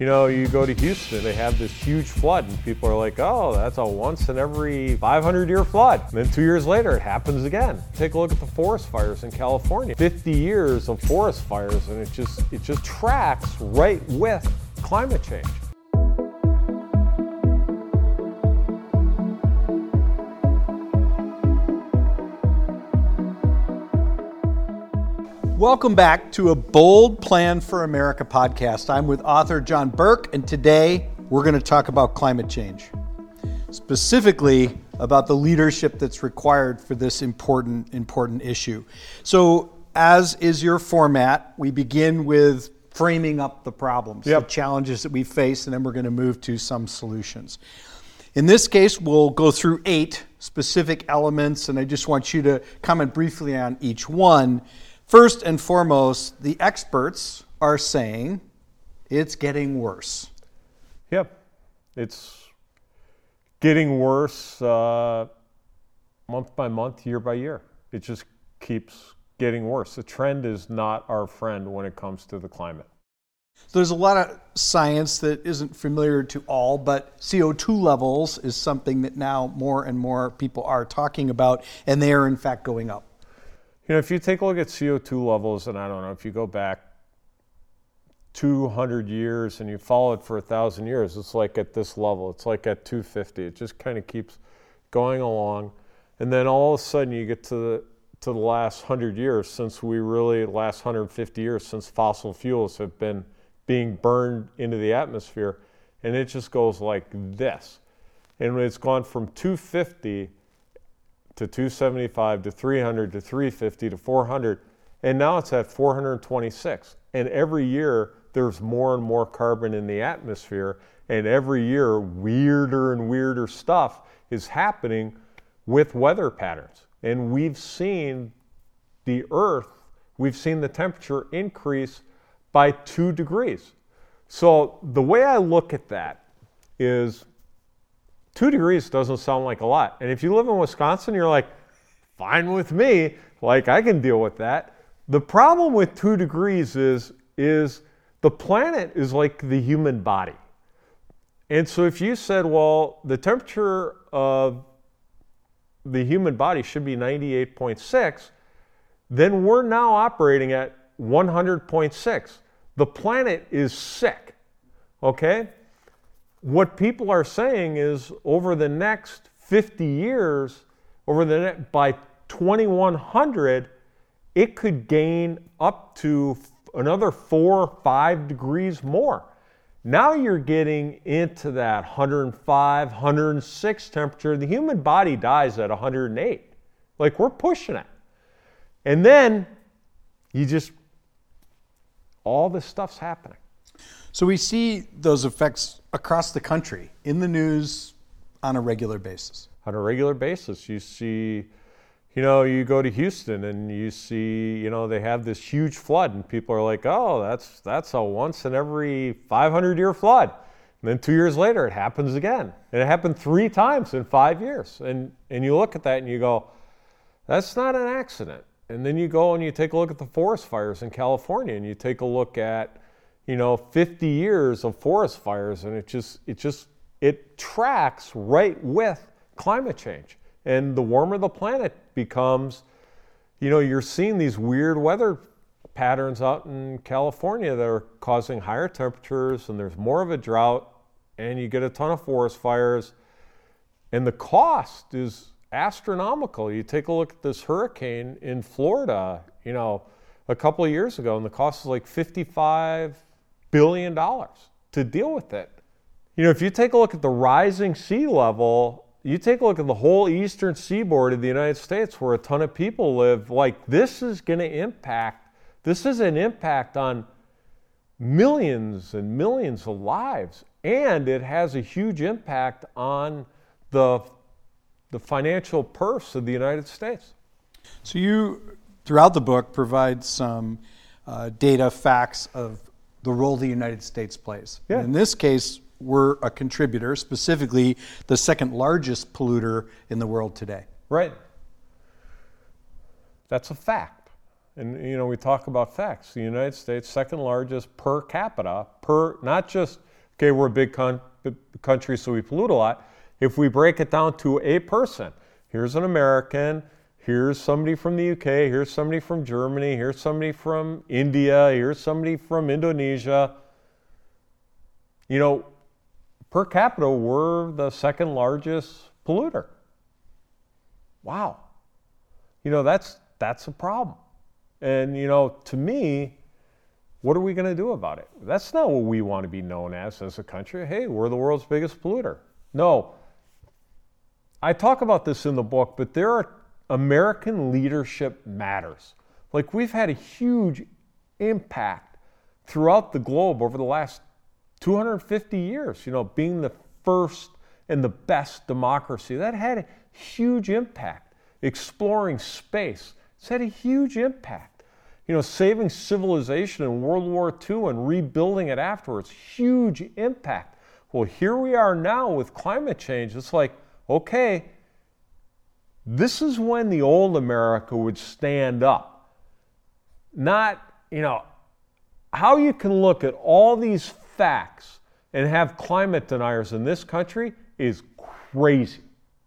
You go to Houston, they have this huge flood, and people are like, oh, that's a once in every 500-year flood. And then 2 years later, it happens again. Take a look at the forest fires in California. 50 years of forest fires, and it just tracks right with climate change. Welcome back to a Bold Plan for America podcast. I'm with author John Burke, and today we're going to talk about climate change, specifically about the leadership that's required for this important issue. So, as is your format, we begin with framing up the problems, the challenges that we face, and then we're going to move to some solutions. In this case, we'll go through 8 specific elements, and I just want you to comment briefly on each one. First and foremost, the experts are saying it's getting worse. Yep. It's getting worse month by month, year by year. It just keeps getting worse. The trend is not our friend when it comes to the climate. There's a lot of science that isn't familiar to all, but CO2 levels is something that now more and more people are talking about, and they are in fact going up. If you take a look at CO2 levels, and I don't know, if you go back 200 years and you follow it for 1,000 years, it's like at this level. It's like at 250. It just kind of keeps going along. And then all of a sudden you get to the last 100 years, last 150 years since fossil fuels have been being burned into the atmosphere, and it just goes like this. And it's gone from 250 to 275 to 300 to 350 to 400, and now it's at 426. And every year there's more and more carbon in the atmosphere, and every year weirder and weirder stuff is happening with weather patterns. And we've seen the temperature increase by 2 degrees. So the way I look at that is 2 degrees doesn't sound like a lot. And if you live in Wisconsin, you're like, fine with me, like I can deal with that. The problem with 2 degrees is the planet is like the human body. And so if you said, well, the temperature of the human body should be 98.6, then we're now operating at 100.6. The planet is sick, okay? What people are saying is over the next 50 years, by 2100, it could gain up to another 4 or 5 degrees more. Now you're getting into that 105, 106 temperature. The human body dies at 108. Like, we're pushing it. And then all this stuff's happening. So we see those effects across the country in the news on a regular basis. On a regular basis, you see, you go to Houston and you see, they have this huge flood, and people are like, oh, that's a once in every 500-year flood. And then 2 years later, it happens again. And it happened 3 times in 5 years. And you look at that and you go, that's not an accident. And then you go and you take a look at the forest fires in California, and you take a look at 50 years of forest fires, and it tracks right with climate change. And the warmer the planet becomes, you're seeing these weird weather patterns out in California that are causing higher temperatures, and there's more of a drought, and you get a ton of forest fires, and the cost is astronomical. You take a look at this hurricane in Florida, a couple of years ago, and the cost is like $55 billion to deal with it. If you take a look at the rising sea level, you take a look at the whole eastern seaboard of the United States where a ton of people live, like this is an impact on millions and millions of lives, and it has a huge impact on the financial purse of the United States. So you, throughout the book, provide some data, facts of the role the United States plays. Yeah. In this case, we're a contributor, specifically the second largest polluter in the world today. Right. That's a fact. And we talk about facts. The United States, second largest per capita, not just Okay, we're a big country, so we pollute a lot. If we break it down to a person, here's an American, here's somebody from the UK, here's somebody from Germany, here's somebody from India, here's somebody from Indonesia. You know, per capita, we're the second largest polluter. Wow. You know, that's a problem. And, you know, to me, what are we going to do about it? That's not what we want to be known as a country. Hey, we're the world's biggest polluter. No. I talk about this in the book, but there are American leadership matters. Like, we've had a huge impact throughout the globe over the last 250 years, you know, being the first and the best democracy. That had a huge impact. Exploring space, it's had a huge impact. You know, saving civilization in World War II and rebuilding it afterwards, huge impact. Well, here we are now with climate change. It's like, okay, this is when the old America would stand up. Not, you know, how you can look at all these facts and have climate deniers in this country is crazy.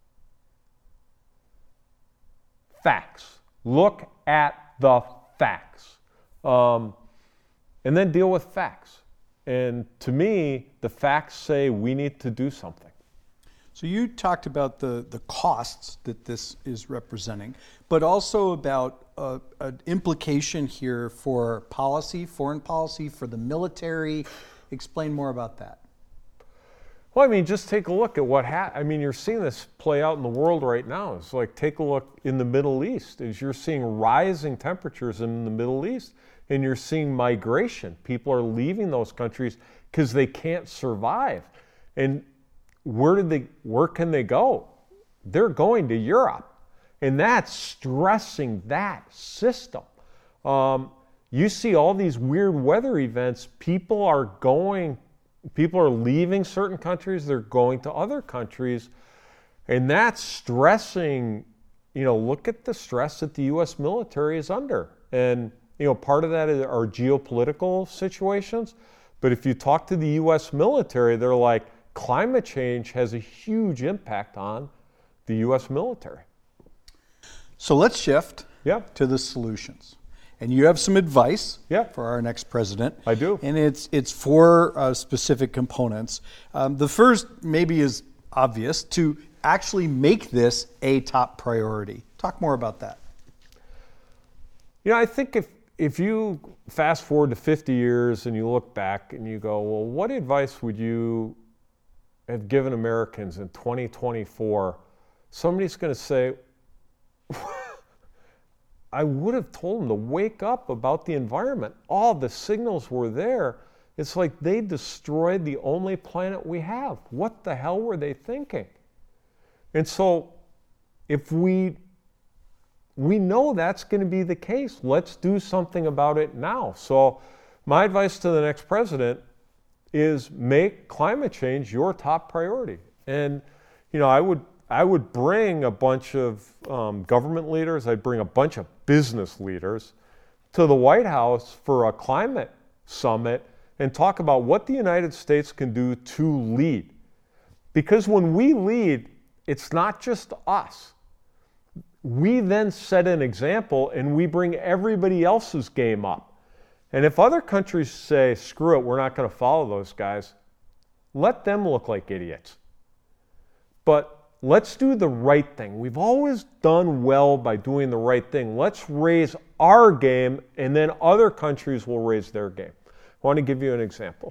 Facts. Look at the facts. And then deal with facts. And to me, the facts say we need to do something. So you talked about the costs that this is representing, but also about an implication here for policy, foreign policy, for the military. Explain more about that. Well, I mean, just take a look at what happened. I mean, you're seeing this play out in the world right now. It's like, take a look in the Middle East. As you're seeing rising temperatures in the Middle East, and you're seeing migration. People are leaving those countries because they can't survive. And where can they go? They're going to Europe. And that's stressing that system. You see all these weird weather events. People are leaving certain countries, they're going to other countries, and that's stressing, you know, look at the stress that the U.S. military is under. And, you know, part of that are geopolitical situations, but if you talk to the U.S. military, they're like, climate change has a huge impact on the U.S. military. So let's shift to the solutions. And you have some advice for our next president. I do. And it's four specific components. The first maybe is obvious, to actually make this a top priority. Talk more about that. You know, I think if you fast forward to 50 years and you look back and you go, well, what advice would you have given Americans in 2024? Somebody's going to say, I would have told them to wake up about the environment. All the signals were there. It's like they destroyed the only planet we have. What the hell were they thinking? And so if we know that's going to be the case, let's do something about it now. So my advice to the next president is make climate change your top priority. And, you know, I would bring a bunch of government leaders, I'd bring a bunch of business leaders to the White House for a climate summit and talk about what the United States can do to lead. Because when we lead, it's not just us. We then set an example and we bring everybody else's game up. And if other countries say, screw it, we're not going to follow those guys, let them look like idiots. But let's do the right thing. We've always done well by doing the right thing. Let's raise our game, and then other countries will raise their game. I want to give you an example.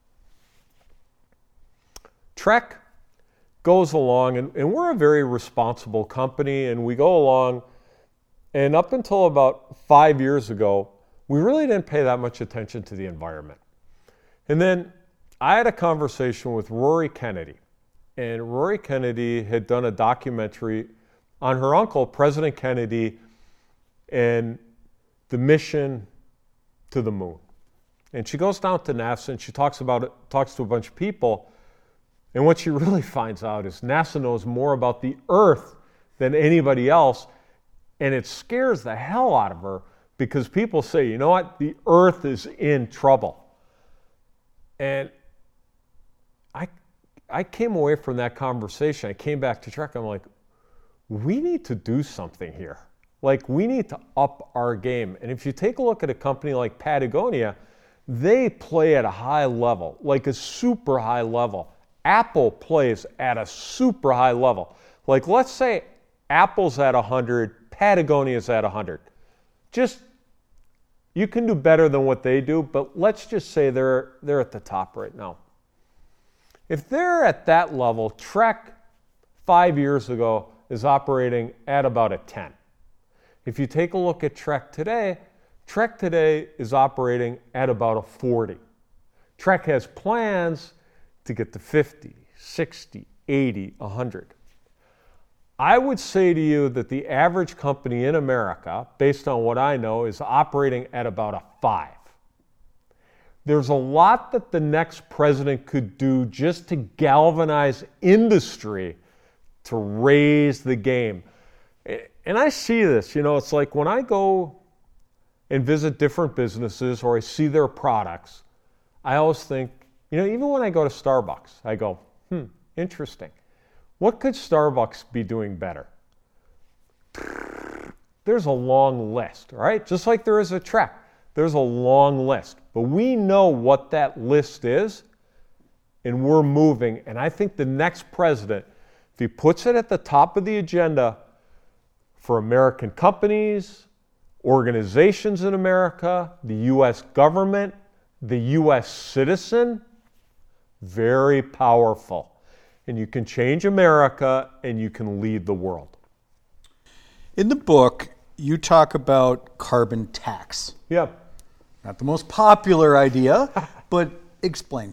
Trek goes along, and we're a very responsible company, and we go along, and up until about 5 years ago, we really didn't pay that much attention to the environment. And then I had a conversation with Rory Kennedy. And Rory Kennedy had done a documentary on her uncle, President Kennedy, and the mission to the moon. And she goes down to NASA and she talks to a bunch of people. And what she really finds out is NASA knows more about the Earth than anybody else. And it scares the hell out of her because people say, you know what, the Earth is in trouble. And I came away from that conversation. I came back to Trek. I'm like, we need to do something here. Like, we need to up our game. And if you take a look at a company like Patagonia, they play at a high level, like a super high level. Apple plays at a super high level. Like, let's say Apple's at 100, Patagonia's at 100. Just, you can do better than what they do, but let's just say they're at the top right now. If they're at that level, Trek 5 years ago is operating at about a 10. If you take a look at Trek today is operating at about a 40. Trek has plans to get to 50, 60, 80, 100. I would say to you that the average company in America, based on what I know, is operating at about a 5. There's a lot that the next president could do just to galvanize industry to raise the game. And I see this, it's like when I go and visit different businesses or I see their products, I always think, even when I go to Starbucks, I go, interesting. What could Starbucks be doing better? There's a long list, right? Just like there is a Trek. There's a long list. But we know what that list is, and we're moving. And I think the next president, if he puts it at the top of the agenda for American companies, organizations in America, the U.S. government, the U.S. citizen, very powerful. And you can change America and you can lead the world. In the book, you talk about carbon tax. Yeah. Not the most popular idea, but explain.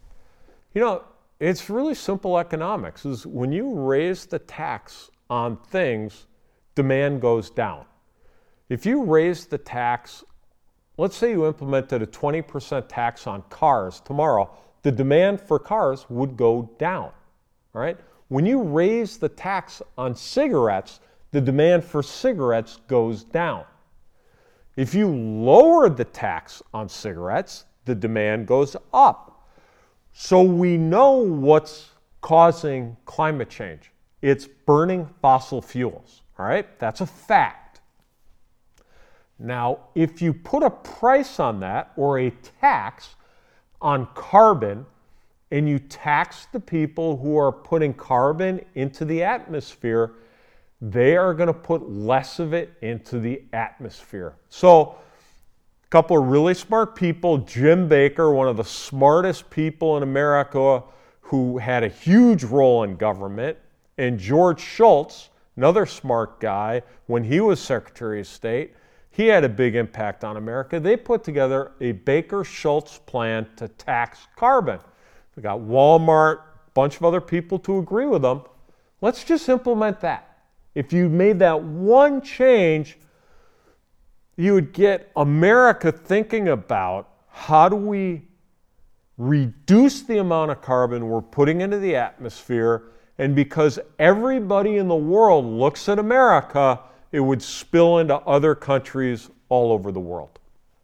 It's really simple economics. Is when you raise the tax on things, demand goes down. If you raise the tax, let's say you implemented a 20% tax on cars tomorrow, the demand for cars would go down, all right? When you raise the tax on cigarettes, the demand for cigarettes goes down. If you lower the tax on cigarettes, the demand goes up. So we know what's causing climate change. It's burning fossil fuels, all right? That's a fact. Now, if you put a price on that or a tax on carbon and you tax the people who are putting carbon into the atmosphere, they are going to put less of it into the atmosphere. So, a couple of really smart people, Jim Baker, one of the smartest people in America who had a huge role in government, and George Shultz, another smart guy, when he was Secretary of State, he had a big impact on America. They put together a Baker-Shultz plan to tax carbon. They got Walmart, a bunch of other people to agree with them. Let's just implement that. If you made that one change, you would get America thinking about how do we reduce the amount of carbon we're putting into the atmosphere, and because everybody in the world looks at America, it would spill into other countries all over the world.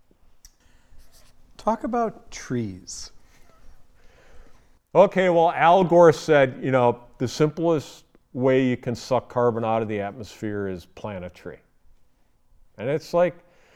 Talk about trees. Okay, well, Al Gore said, the simplest way you can suck carbon out of the atmosphere is plant a tree. And it's like,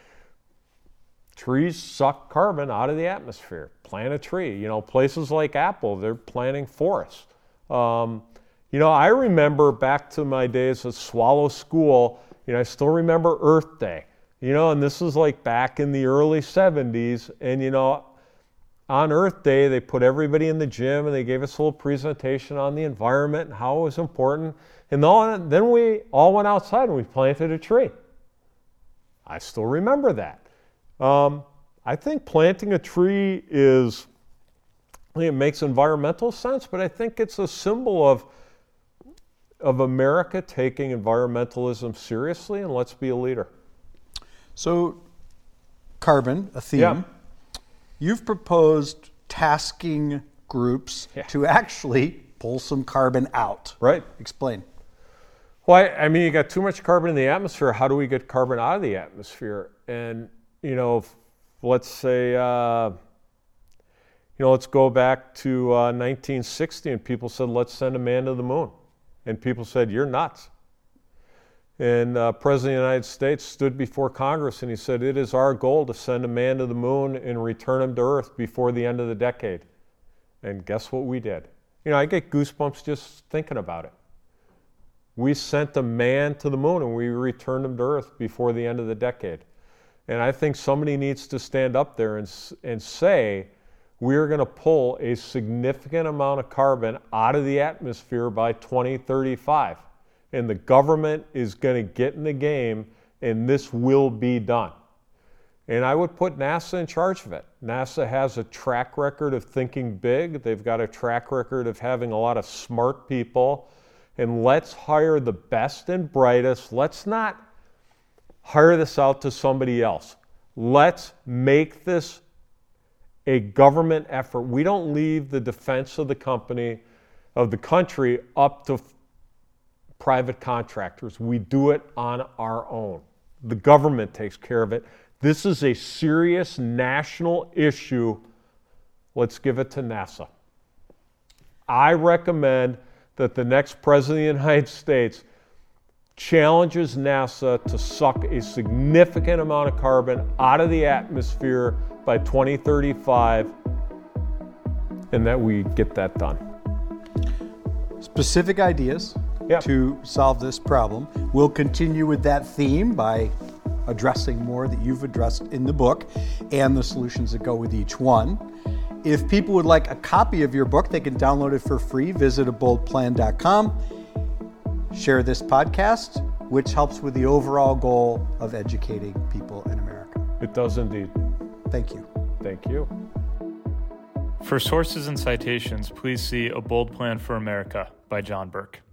trees suck carbon out of the atmosphere. Plant a tree. Places like Apple, they're planting forests. I remember back to my days at Swallow School, I still remember Earth Day, and this was like back in the early 70s. And, on Earth Day, they put everybody in the gym and they gave us a little presentation on the environment and how it was important. And then we all went outside and we planted a tree. I still remember that. I think planting a tree it makes environmental sense, but I think it's a symbol of America taking environmentalism seriously, and let's be a leader. So, carbon, a theme. Yeah. You've proposed tasking groups to actually pull some carbon out. Right. Explain. Well, you got too much carbon in the atmosphere. How do we get carbon out of the atmosphere? And, let's say let's go back to 1960, and people said, let's send a man to the moon. And people said, you're nuts. And President of the United States stood before Congress and he said, it is our goal to send a man to the moon and return him to Earth before the end of the decade. And guess what we did? I get goosebumps just thinking about it. We sent a man to the moon and we returned him to Earth before the end of the decade. And I think somebody needs to stand up there and say, we're going to pull a significant amount of carbon out of the atmosphere by 2035. And the government is going to get in the game, and this will be done. And I would put NASA in charge of it. NASA has a track record of thinking big. They've got a track record of having a lot of smart people. And let's hire the best and brightest. Let's not hire this out to somebody else. Let's make this a government effort. We don't leave the defense of the country up to private contractors. We do it on our own. The government takes care of it. This is a serious national issue. Let's give it to NASA. I recommend that the next President of the United States challenges NASA to suck a significant amount of carbon out of the atmosphere by 2035, and that we get that done. Specific ideas to solve this problem. We'll continue with that theme by addressing more that you've addressed in the book and the solutions that go with each one. If people would like a copy of your book, they can download it for free. Visit aboldplan.com. Share this podcast, which helps with the overall goal of educating people in America. It does indeed. Thank you. Thank you. For sources and citations, please see A Bold Plan for America by John Burke.